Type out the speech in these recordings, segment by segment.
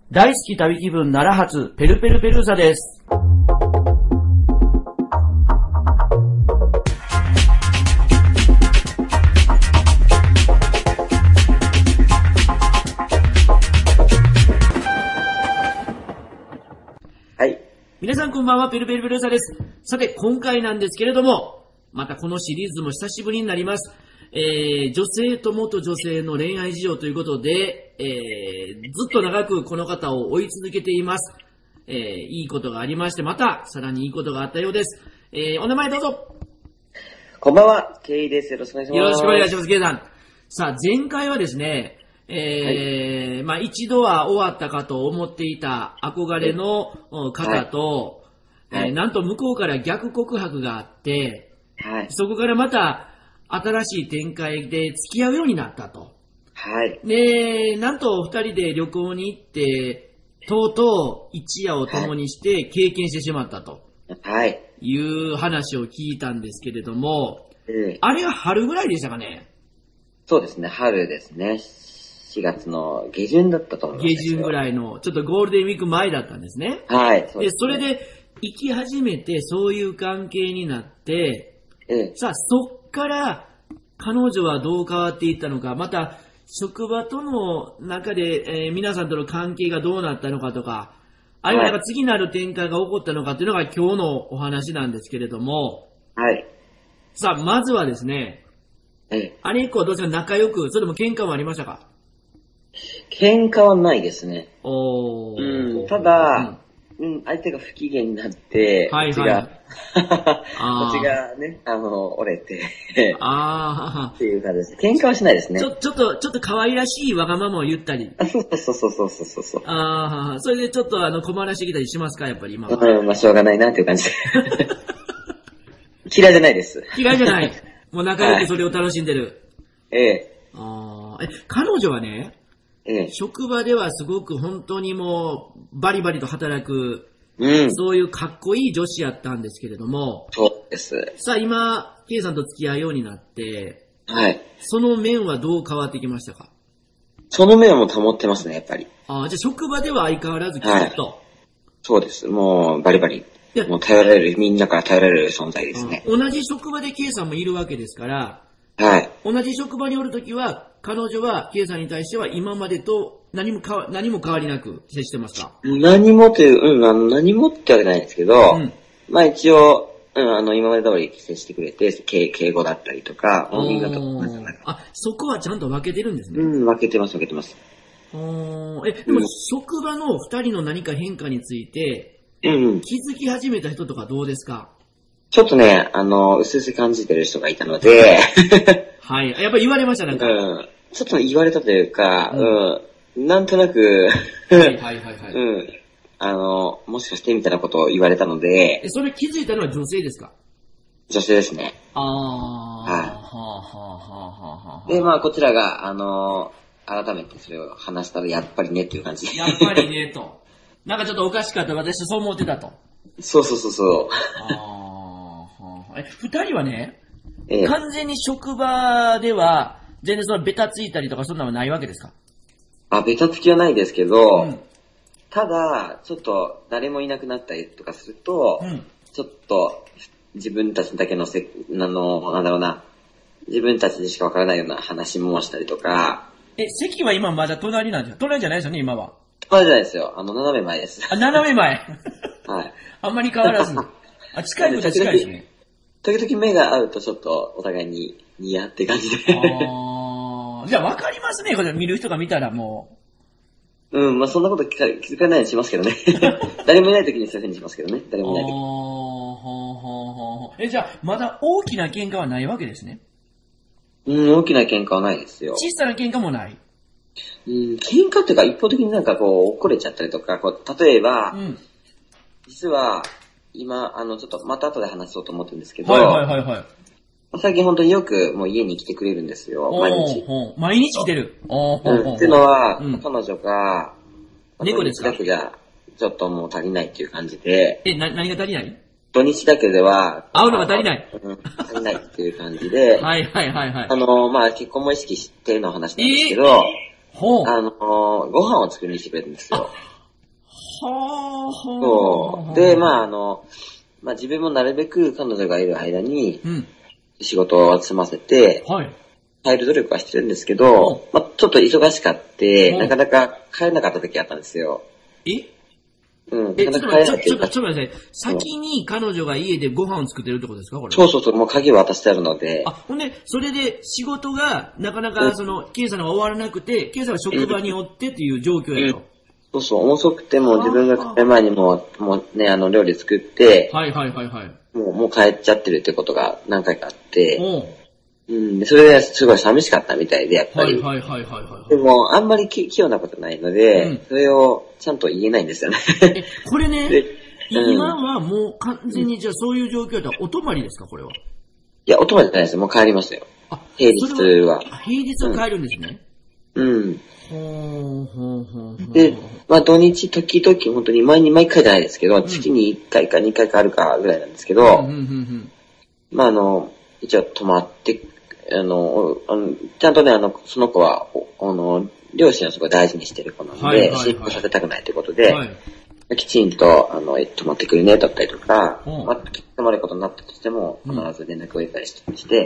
大好き旅気分奈良発ペルペルペルーザです。 はい。 皆さんこんばんは、ペルペルペルーザです。さて、今回なんですけれども、またこのシリーズも久しぶりになります。女性と元女性の恋愛事情ということで、ずっと長くこの方を追い続けています。いいことがありまして、またさらにいいことがあったようです。お名前どうぞ。 こんばんは、ケイです。よろしくお願いします。 よろしくお願いします、ケイさん。さあ、前回はですね、まあ一度は終わったかと思っていた憧れの方と、なんと向こうから逆告白があって、そこからまた新しい展開で付き合うようになったと。で、なんと二人で旅行に行って、とうとう一夜を共にして経験してしまったと。いう話を聞いたんですけれども、あれは春ぐらいでしたかね。 そうですね、春ですね。4月の下旬だったと思います。 下旬ぐらいの、ちょっとゴールデンウィーク前だったんですね。で、それで生き始めてそういう関係になって、さあ、そっから彼女はどう変わっていったのか、また職場との中で、皆さんとの関係がどうなったのかとか、あるいはなんか次なる展開が起こったのかというのが今日のお話なんですけれども、さあ、まずはですね、あれ以降どうですか、仲良く、それも喧嘩もありましたか？ 喧嘩はないですね。ただ、相手が不機嫌になって、こっちがね、折れて、っていう感じです。喧嘩はしないですね。 ちょっと可愛らしいわがままを言ったり。 そう。 それでちょっと困らしてきたりしますか、やっぱり今は。 まあしょうがないなっていう感じで。嫌いじゃないです。 嫌いじゃない。もう仲良くそれを楽しんでる。彼女はね、職場ではすごく本当にもうバリバリと働く、そういうかっこいい女子やったんですけれども、 そうです。 さあ今、K さんと付き合うようになって、その面はどう変わってきましたか？ その面はもう保ってますね、やっぱり。 じゃあ職場では相変わらずきちっと。 そうです。もうバリバリ。もう頼られる、みんなから頼られる存在ですね。 同じ職場で K さんもいるわけですから、同じ職場におるときは、彼女は K さんに対しては今までと何も変わりなく接してますか？ 何もってわけないんですけど、まあ一応、今まで通り接してくれて、敬語だったりとか、 そこはちゃんと分けてるんですね。 分けてます。 でも、職場の二人の何か変化について、気づき始めた人とかどうですか？ ちょっとね、うすうす感じてる人がいたので、 やっぱり言われました、なんか。 ちょっと言われたというか、なんとなく、もしかしてみたいなことを言われたので、 それ気づいたのは女性ですか？ 女性ですね。で、まあ、こちらが、改めてそれを話したら、やっぱりねっていう感じで。 やっぱりね、と。なんかちょっとおかしかった、私そう思ってたと。 そう。 二人はね、完全に職場では、全然そのベタついたりとかそんなのはないわけですか？ ベタつきはないですけど、ただ、ちょっと誰もいなくなったりとかすると、ちょっと自分たちだけのなんだろうな、自分たちでしかわからないような話もしたりとか。 席は今まだ隣なんですよ。隣じゃないですよね、今は。 隣じゃないですよ。斜め前です。 斜め前。あんまり変わらず。近いことは近いですね。 時々目が合うとちょっとお互いにニヤって感じで。 じゃあ分かりますね、これ見る人が見たらもう。まあそんなこと気づかないようにしますけどね。誰もいない時にそういう風にしますけどね。誰もいない時。 じゃあまだ大きな喧嘩はないわけですね。 大きな喧嘩はないですよ。 小さな喧嘩もない。 喧嘩っていうか一方的になんかこう怒れちゃったりとか、例えば、実は今ちょっとまた後で話そうと思ってるんですけど、最近本当によくもう家に来てくれるんですよ、毎日。 毎日来てる。 っていうのは、彼女が猫ですか？ 土日だけじゃちょっともう足りないっていう感じで。 何が足りない？ 土日だけでは会うのが足りない。 足りないっていう感じで。まあ結婚も意識しての話なんですけど、ご飯を作りにしてくれるんですよ。 はそう。で、まあ自分もなるべく彼女がいる間に、仕事を済ませて、帰る努力はしてるんですけど、まあちょっと忙しかって、なかなか帰れなかった時あったんですよ。なかなか帰れなかった。 ちょっと待ってください。先に彼女が家でご飯を作ってるってことですかこれ。 そう、もう鍵を渡してあるので。 ほんで、それで仕事がなかなかケイさんが終わらなくて、ケイさんは職場におってっていう状況やと。 そう、遅くても自分が帰る前にもうね、料理作って、もう帰っちゃってるってことが何回かあって、それですごい寂しかったみたいで、やっぱり。でも、あんまり器用なことないので、それをちゃんと言えないんですよね。 これね、今はもう完全にじゃあそういう状況だったらお泊まりですか、これは。 いや、お泊まりじゃないです。もう帰りますよ。平日は。 平日は帰るんですね。 で、まあ土日時々本当に毎回じゃないですけど、月に1回か2回かあるかぐらいなんですけど、まあ一応泊まって、ちゃんとね、その子は、両親をすごい大事にしてる子なので、進行させたくないということで、きちんと、泊まってくるね、だったりとか、まあ、泊まることになったとしても、必ず連絡を入れたりして、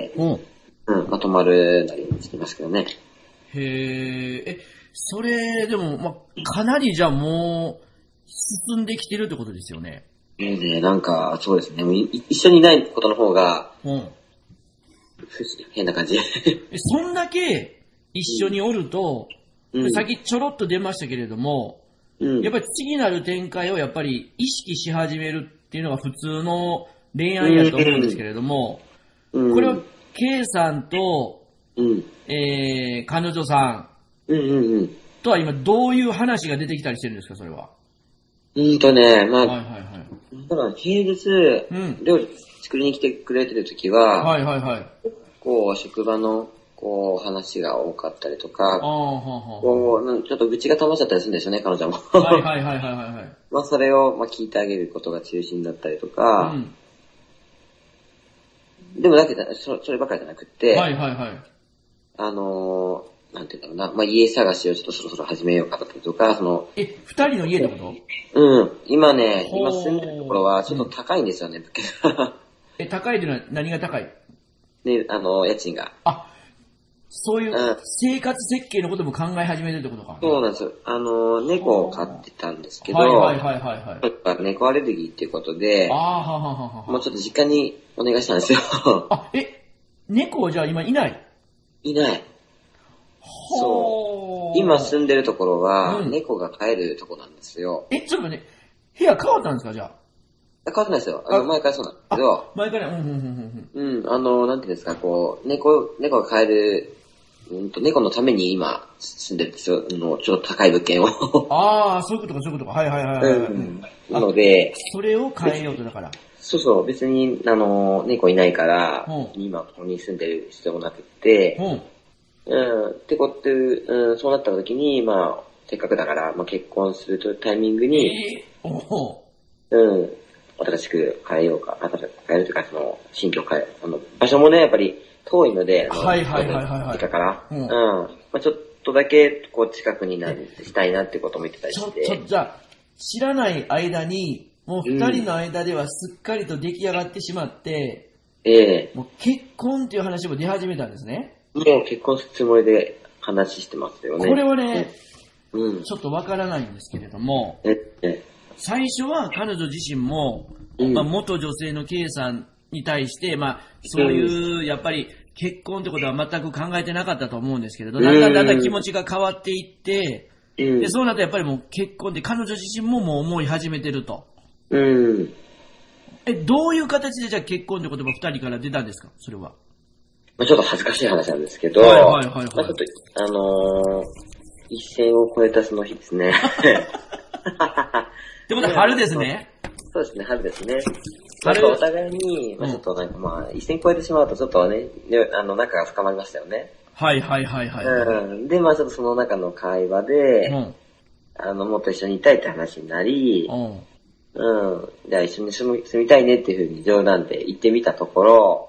まあ、泊まるなりしてますけどね。 それ、でも、まあ、かなりじゃあもう、進んできてるってことですよね。 なんか、そうですね。一緒にいないことの方が、変な感じ。 そんだけ一緒におると、さっきちょろっと出ましたけれども、やっぱり次なる展開をやっぱり意識し始めるっていうのが普通の恋愛やと思うんですけれども、これは K さんと、彼女さんとは今どういう話が出てきたりしてるんですか、それは。 まあ、だから平日、料理作りに来てくれてるときは、職場の、話が多かったりとか、ちょっと愚痴が溜まっちゃったりするんですよね、彼女も。まあ、それを、聞いてあげることが中心だったりとか、でもだけど、そればかりじゃなくて、なんていうんだろうな、家探しをちょっとそろそろ始めようかだったりとか、 二人の家ってこと？ 今住んでるところはちょっと高いんですよね、物件が。 高いっていうのは何が高い？ ね、家賃が。 そういう生活設計のことも考え始めてるってことか。 そうなんですよ。猫を飼ってたんですけど、猫アレルギーっていうことで、もうちょっと実家にお願いしたんですよ。 猫じゃあ今いない？ いない。そう。今住んでるところは、猫が飼えるとこなんですよ。 ちょっとね、部屋変わったんですか、じゃあ。 変わってないですよ。前からそうなんですけど。 前から、 なんていうんですか、猫が飼える、猫のために今住んでるんですよ。ちょっと高い物件を。 そういうことか、そういうことか。 なので、 それを変えようとだから。 そう、別に、猫いないから、今ここに住んでる必要もなくって、ってこと、そうなった時に、せっかくだから、結婚するタイミングに、新しく変えようか、変えるというか、新居変え、場所もね、やっぱり遠いので、実家から、ちょっとだけ、近くにしたいなってことも言ってたりして。 じゃあ、知らない間に、もう二人の間ではすっかりと出来上がってしまって、もう結婚っていう話も出始めたんですね。 もう結婚するつもりで話してますよね。 これはね、ちょっとわからないんですけれども、最初は彼女自身も、元女性の K さんに対して、そういう、やっぱり結婚ってことは全く考えてなかったと思うんですけれど、だんだん気持ちが変わっていって、でそうなるとやっぱりもう結婚で彼女自身ももう思い始めてると。どういう形でじゃあ結婚って言葉二人から出たんですか、それは。 ちょっと恥ずかしい話なんですけど、ちょっと、一線を越えたその日ですね。 ってことは春ですね。 そうですね、春ですね。お互いに、ちょっと一線越えてしまうとちょっとね、仲が深まりましたよね。で、ちょっとその中の会話で、もっと一緒にいたいって話になり、じゃあ一緒に住みたいねっていうふうに冗談で言ってみたところ、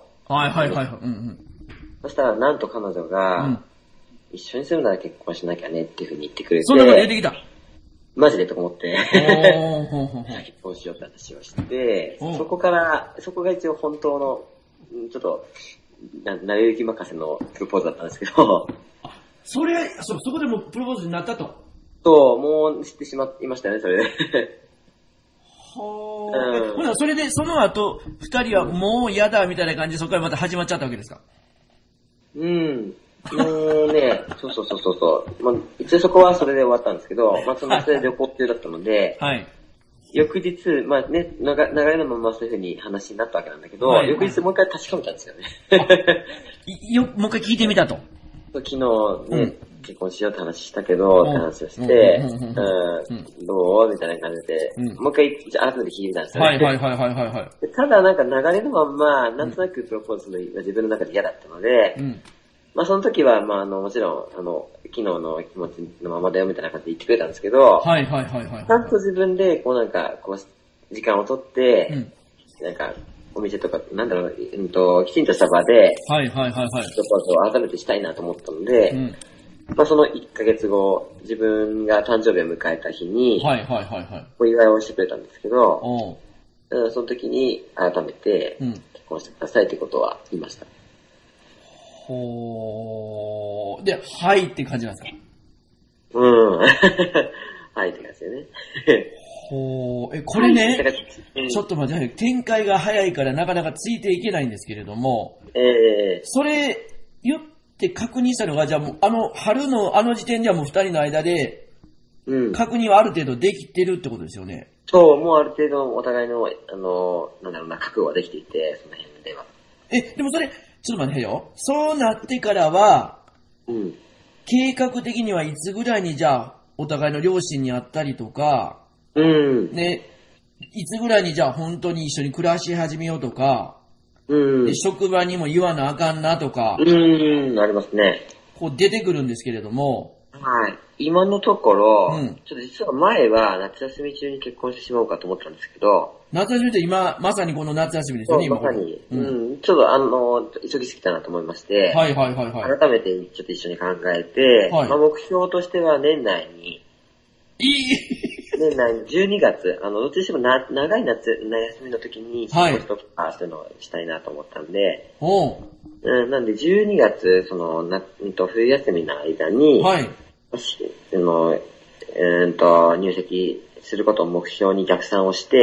そしたらなんと彼女が、一緒に住むなら結婚しなきゃねっていうふうに言ってくれて。 そんなこと言ってきた。 マジでと思って、結婚しようって話をして、そこが一応本当の、ちょっと、なれゆき任せのプロポーズだったんですけど。 そこでもプロポーズになったと。 そう、もう知ってしまいましたね、それで。 ほら、それで、その後、二人はもう嫌だみたいな感じで、そこからまた始まっちゃったわけですか？ うん。もうね、そう。まあ、一応そこはそれで終わったんですけど、まあ、そのそれで旅行中だったので、はい。翌日、まあね、流れのままそういう風に話になったわけなんだけど、はい、翌日もう一回確かめたんですよね。 もう一回聞いてみたと。 昨日ね、結婚しようって話したけど、って話をして、どうみたいな感じで、もう一回改めて聞いてみたんですよね。はい。ただなんか流れのまんま、なんとなくプロポーズするのが自分の中で嫌だったので、まあその時は、まあもちろん、昨日の気持ちのままだよみたいな感じで言ってくれたんですけど、ちゃんと自分で、こうなんか、こう、時間をとって、なんか、お店とか、なんだろう、きちんとした場で、プロポーズを改めてしたいなと思ったので、まあその1ヶ月後、自分が誕生日を迎えた日に、お祝いをしてくれたんですけど、その時に改めて、結婚してくださいってことは言いました。 ほー。で、はいって感じなんですか？ はいって感じでね。 ほー。これね、ちょっと待って、展開が早いからなかなかついていけないんですけれども、それ言って確認したのが、じゃあもう、春の時点ではもう二人の間で、確認はある程度できてるってことですよね。 そう、もうある程度お互いの、なんだろうな、覚悟はできていて、その辺では。 でもそれ、ちょっと待ってよ。そうなってからは、計画的にはいつぐらいにじゃあ、お互いの両親に会ったりとか、ね、いつぐらいにじゃあ本当に一緒に暮らし始めようとか、で職場にも言わなあかんなとか、 ありますね。 こう出てくるんですけれども、 はい。今のところ、ちょっと実は前は夏休み中に結婚してしまおうかと思ったんですけど、 夏休みって今、まさにこの夏休みですよね、 今。まさに。ちょっと急ぎすぎたなと思いまして、改めてちょっと一緒に考えて、まあ目標としては年内に、年内に12月、どっちにしても長い夏休みの時に、仕事とかそういうのをしたいなと思ったんで、なんで12月、冬休みの間に、入籍することを目標に逆算をして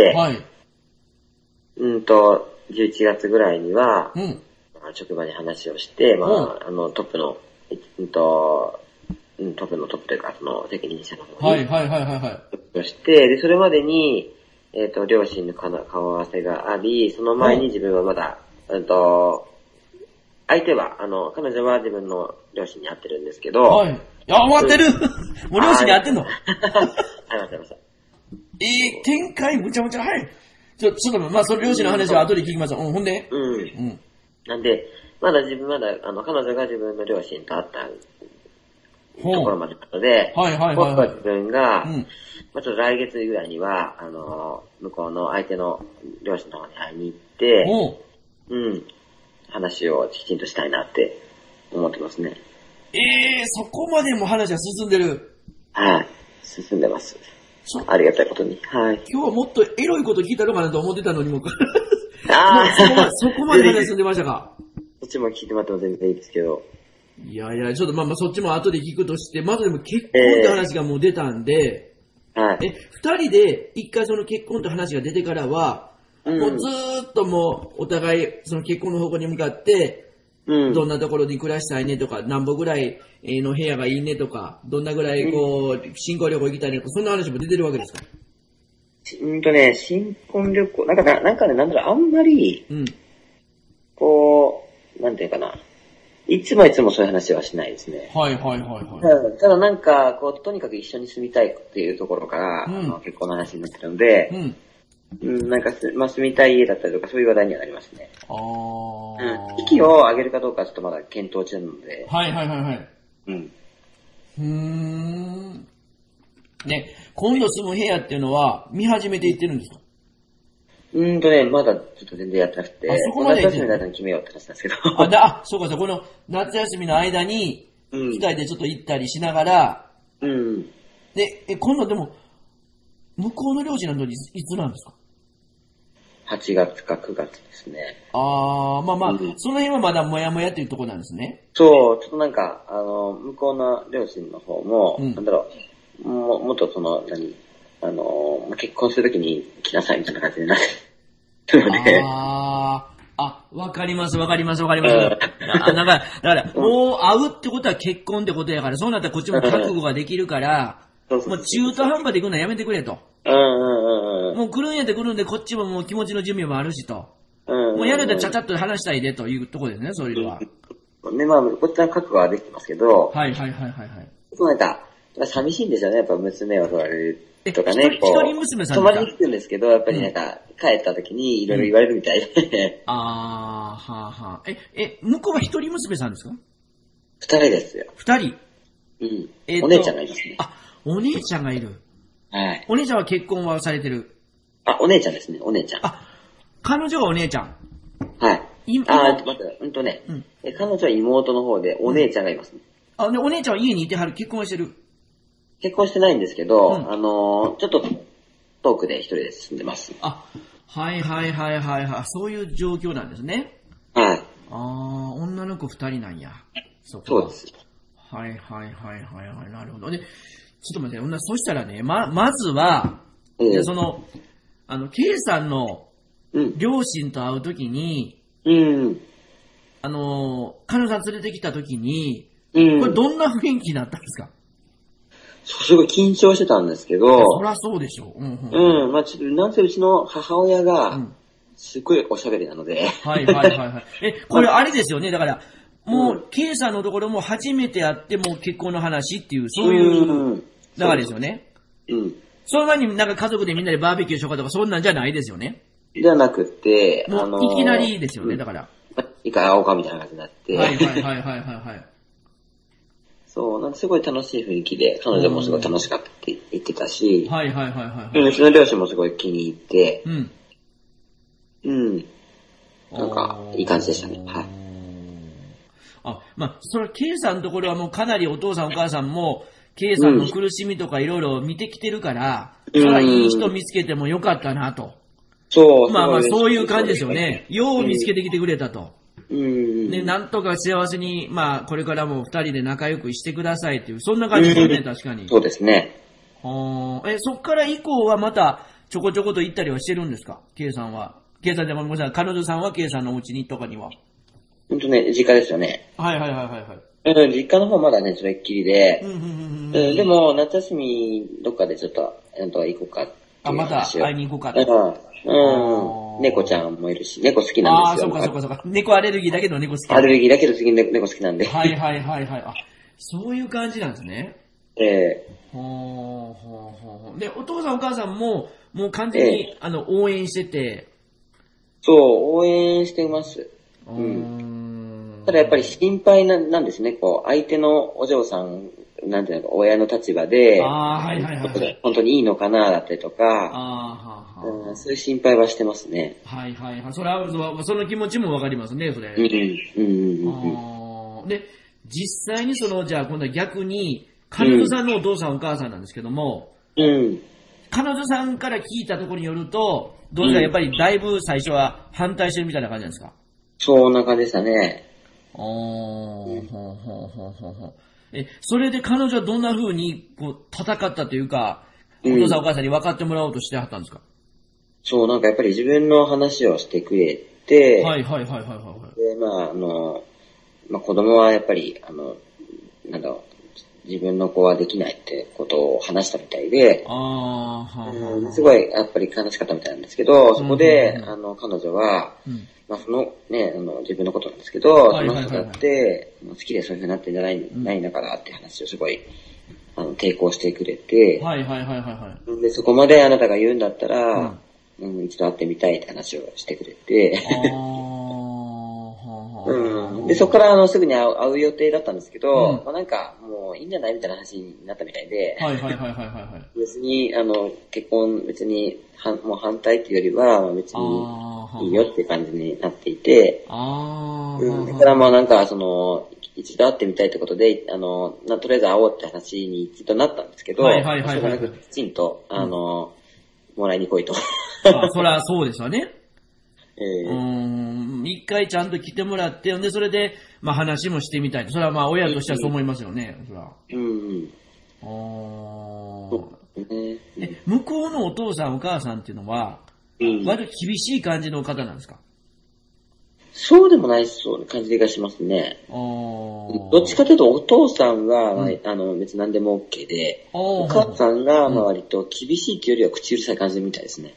、11月ぐらいには、職場に話をして、トップの、トップというか、その責任者の方に、として、で、それまでに、両親の顔合わせがあり、その前に自分はまだ、相手は、彼女は自分の両親に会ってるんですけど、 終わってるもう両親に会ってんの？ 会いました。 展開むちゃむちゃ早い。ちょっと、まあ、その両親の話は後で聞きました。ほんで？ なんで、まだ彼女が自分の両親と会ったところまでなので、僕は自分が、ちょっと来月ぐらいには、向こうの相手の両親の方に会いに行って、話をきちんとしたいなって思ってますね。 そこまでも話は進んでる。 はい、進んでます。ありがたいことに。はい。 今日はもっとエロいこと聞いたのかなと思ってたのにも。そこまで話進んでましたか。 そっちも聞いてもらっても全然いいですけど。 いや、ちょっとまあそっちも後で聞くとして、まずでも結婚って話がもう出たんで、二人で一回その結婚って話が出てからは、もうずーっともうお互いその結婚の方向に向かって、どんなところに暮らしたいねとか、何歩ぐらいの部屋がいいねとか、どんなぐらいこう、新婚旅行行きたいねとか、そんな話も出てるわけですか？ 新婚旅行、なんかね、あんまり、こう、なんていうかな、いつもそういう話はしないですね。ただなんか、こう、とにかく一緒に住みたいっていうところから、結婚の話になってるので、なんか住みたい家だったりとか、そういう話題にはなりますね。式を挙げるかどうかちょっとまだ検討中なので。 ね、今度住む部屋っていうのは、見始めていってるんですか？ まだちょっと全然やってなくて、 そこまで夏休みの間に決めようって話なんですけど。 そうか、この夏休みの間に、二人でちょっと行ったりしながら、で、今度でも、 向こうの両親の時いつなんですか ？8月か9月ですね。 ああ、まあまあ、その辺はまだもやもやっていうところなんですね。 そう、ちょっとなんか、向こうの両親の方も、なんだろう、もっと結婚するときに来なさいみたいな感じになってるので。 わかります。だから、もう会うってことは結婚ってことやから、そうなったらこっちも覚悟ができるから、もう中途半端で行くのはやめてくれと。もう来るんやって来るんで、こっちももう気持ちの準備もあるしと。もうやるとちゃちゃっと話したいでというところですね、そういうのは。 ね、まあ、こっちは覚悟はできてますけど、そうなんか、寂しいんですよね、やっぱ娘を取られるとかね。 一人娘さん泊まりに来るんですけど、やっぱりなんか、帰った時にいろいろ言われるみたいで。 向こうは一人娘さんですか ？2人ですよ。 2人？ お姉ちゃんがいますね。 お姉ちゃんがいる。 はい。 お姉ちゃんは結婚はされてる？ お姉ちゃんですね、お姉ちゃん。 彼女がお姉ちゃん。 はい。待って、彼女は妹の方で、お姉ちゃんがいますね。 で、お姉ちゃんは家にいてはる、結婚はしてる？ 結婚してないんですけど、ちょっと、遠くで一人で住んでます。 そういう状況なんですね。 はい。 女の子2人なんや。 そうです。 なるほど。で、ちょっと待って、そしたらね、まずは、K さんの両親と会うときに、彼女さん連れてきたときに、これどんな雰囲気になったんですか？ すごい緊張してたんですけど。 そりゃそうでしょう。 まあちょっと、なんせうちの母親が、すっごいおしゃべりなので。 これあれですよね。だから、もう、K さんのところも初めて会っても結婚の話っていう、そういう流れですよね。その前になんか家族でみんなでバーベキューしようかとか、そんなんじゃないですよね。 じゃなくて、 もういきなりですよね、だから。 いいか会おうかみたいな感じになって。そう、なんかすごい楽しい雰囲気で、彼女もすごい楽しかったって言ってたし、うちの両親もすごい気に入って、なんか、いい感じでしたね。 それは K さんのところはもうかなりお父さんお母さんも、K さんの苦しみとかいろいろ見てきてるから、それはいい人見つけてもよかったなと。そういう感じですよね。よう見つけてきてくれたと。なんとか幸せに、これからも二人で仲良くしてくださいっていう、そんな感じですよね、確かに。 そうですね。 そっから以降はまた、ちょこちょこと行ったりはしてるんですか？ K さんは。K さんでも、彼女さんは K さんのお家にとかには。 実家ですよね。実家の方まだね、それっきりで。でも、夏休みどっかでちょっと、行こうかっていう話を。 また会いに行こうかって。 猫ちゃんもいるし、猫好きなんですよ。 そうか。猫アレルギーだけど猫好き。 アレルギーだけど猫好きなんで。 そういう感じなんですね。で、お父さんお母さんも、もう完全に、応援してて。 そう、応援しています。ただやっぱり心配なんですね。相手のお嬢さん、なんていうのか、親の立場で、本当にいいのかな、だったりとか、そういう心配はしてますね。 それは、その気持ちもわかりますね、それ。で、実際にじゃあ今度は逆に、彼女さんのお父さんお母さんなんですけども、彼女さんから聞いたところによると、どうですか、やっぱりだいぶ最初は反対してるみたいな感じなんですか？ そんな感じでしたね。 それで彼女はどんな風に戦ったというか、お父さんお母さんに分かってもらおうとしてはったんですか？ そう、なんかやっぱり自分の話をしてくれて、で、子供はやっぱり、自分の子はできないってことを話したみたいで、すごいやっぱり悲しかったみたいなんですけど、そこで、彼女は、自分のことなんですけど、その人だって、好きでそういう風になってんじゃないんだからって話をすごい、抵抗してくれて、で、そこまであなたが言うんだったら、一度会ってみたいって話をしてくれて、で、そこからすぐに会う予定だったんですけど、なんかもういいんじゃないみたいな話になったみたいで、別に、結婚別にもう反対っていうよりは、別にいいよっていう感じになっていて、だからもうなんか一度会ってみたいってことで、とりあえず会おうって話に一度なったんですけど、それがなくきちんと、 もらいに来いと。 そりゃそうですわね。 え一回ちゃんと来てもらって、で、それで、まあ話もしてみたいと。それはまあ親としてはそう思いますよね。それは。向こうのお父さんお母さんっていうのは、割と厳しい感じの方なんですか？ そうでもないそうな感じがしますね。どっちかというとお父さんは、別に何でも OK で、お母さんが割と厳しいというよりは口うるさい感じでみたいですね。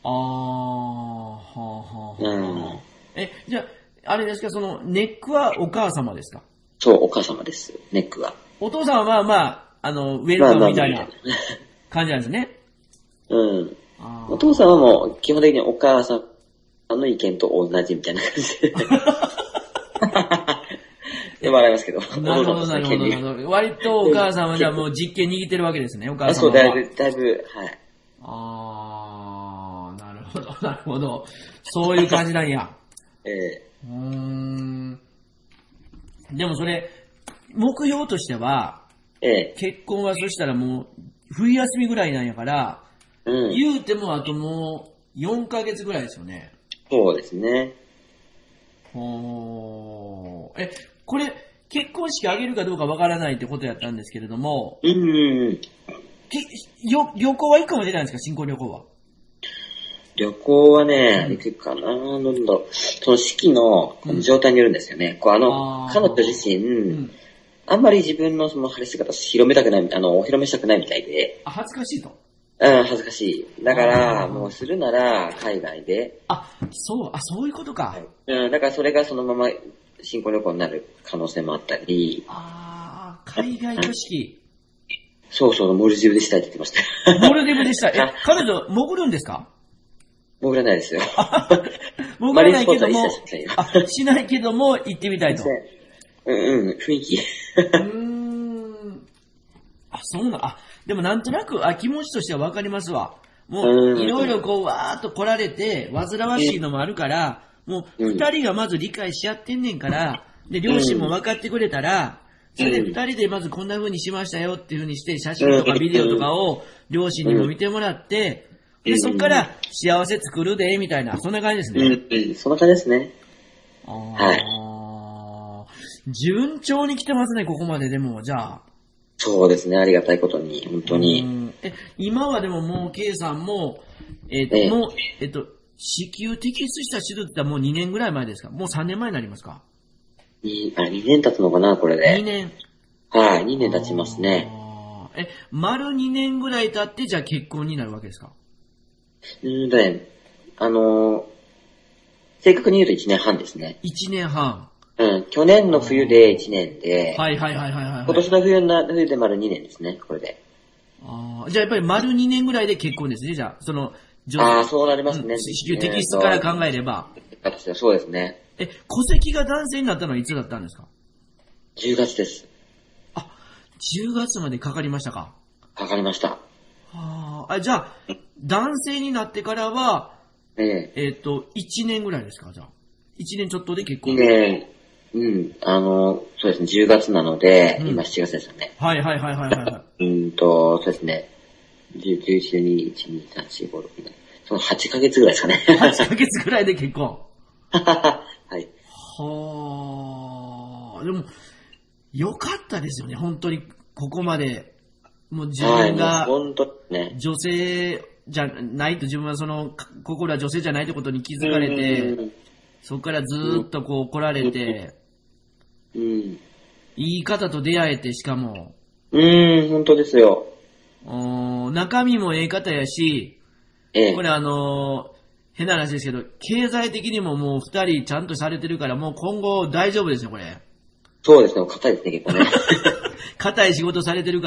じゃあ、あれですか、その、ネックはお母様ですか？ そう、お母様です、ネックは。 お父さんはまあ、ウェルカムみたいな感じなんですね。お父さんはもう、基本的にお母さんの意見と同じみたいな感じで。で笑いますけど。 なるほど、なるほど。割とお母さんはじゃあもう実権握ってるわけですね、お母さんは。 そう、だいぶ、はい。 なるほど、なるほど。そういう感じなんや。でもそれ、目標としては、結婚はそしたらもう、冬休みぐらいなんやから、言うてもあともう、4ヶ月ぐらいですよね。 そうですね。 これ、結婚式あげるかどうかわからないってことやったんですけれども、旅行はいくかも出ないんですか、新婚旅行は。 旅行はね、行くかな、その式の状態によるんですよね。彼女自身、あんまり自分のその晴れ姿広めたくない、お披露目したくないみたいで。 恥ずかしいと。 恥ずかしい。だから、もうするなら海外で。 そういうことか。 だからそれがそのまま新婚旅行になる可能性もあったり。 海外挙式。 そう、モルディブでしたいって言ってました。 モルディブでしたい。彼女、潜るんですか？ 潜らないですよ。 潜らないけども、しないけども、行ってみたいと。 雰囲気。 そうな、でもなんとなく、気持ちとしてはわかりますわ。もう、いろいろこう、わーっと来られて、煩わしいのもあるから、もう、二人がまず理解し合ってんねんから、で、両親も分かってくれたら、それで二人でまずこんな風にしましたよっていう風にして、写真とかビデオとかを両親にも見てもらって、で、そっから幸せ作るで、みたいな、そんな感じですね。 そんな感じですね。 順調に来てますね、ここまででも、じゃあ。 そうですね、ありがたいことに、本当に。 今はでももう、K さんも、子宮摘出した手術ってもう2年ぐらい前ですか？もう3年前になりますか ？2年経つのかな、これで。 2年。 はい、2年経ちますね。 丸2年ぐらい経って、じゃあ結婚になるわけですか？ 正確に言うと1年半ですね。 1年半。 去年の冬で1年で、 今年の冬で丸2年ですね、これで。 じゃあやっぱり丸2年ぐらいで結婚ですね、じゃあ。 そうなりますね。 子宮摘出から考えれば。 そうですね。 戸籍が男性になったのはいつだったんですか ？10月です。 10月までかかりましたか？ かかりました。 じゃあ、男性になってからは、1年ぐらいですか？じゃあ。1年ちょっとで結婚。 そうですね、10月なので、今7月ですよね。そうですね、11、12、1、2、3、4、5、6、7、その8ヶ月ぐらいですかね。 8ヶ月ぐらいで結婚。 はい。 でも、よかったですよね、本当に、ここまで。もう自分が、女性じゃないと、自分は心は女性じゃないってことに気づかれて、そこからずーっとこう来られて、いい方と出会えて、しかも。 本当ですよ。 中身もええ方やし、これ変な話ですけど、経済的にももう二人ちゃんとされてるから、もう今後大丈夫ですよ、これ。 そうですね、硬いですね、結構ね。 硬い仕事されてるから。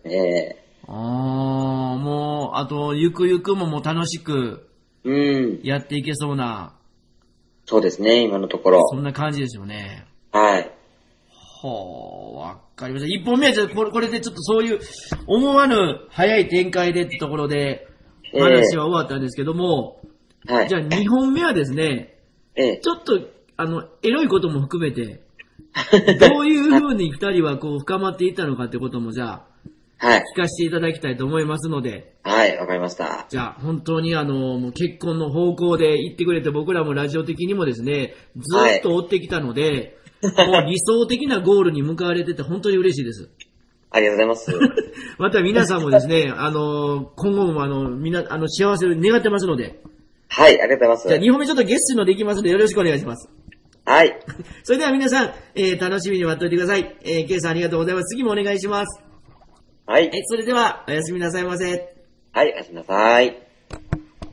もう、あと、ゆくゆくももう楽しく、やっていけそうな。 そうですね、今のところ。 そんな感じですよね。 はい。 わかりました。1本目はじゃあこれでちょっとそういう思わぬ早い展開でってところで話は終わったんですけども、じゃあ2本目はですね、ちょっとエロいことも含めて、どういう風に2人はこう深まっていったのかってこともじゃあ、 はい。 聞かせていただきたいと思いますので。 はい、わかりました。 じゃあ、本当にもう結婚の方向で言ってくれて、僕らもラジオ的にもですね、ずっと追ってきたので、もう理想的なゴールに向かわれてて本当に嬉しいです。 ありがとうございます。 また皆さんもですね、今後も幸せを願ってますので。 はい、ありがとうございます。 じゃあ2本目ちょっとゲストのできますのでよろしくお願いします。 はい。 それでは皆さん、楽しみに待っておいてください。ケイさんありがとうございます。次もお願いします。 はい。 それでは、おやすみなさいませ。 はい、おやすみなさい。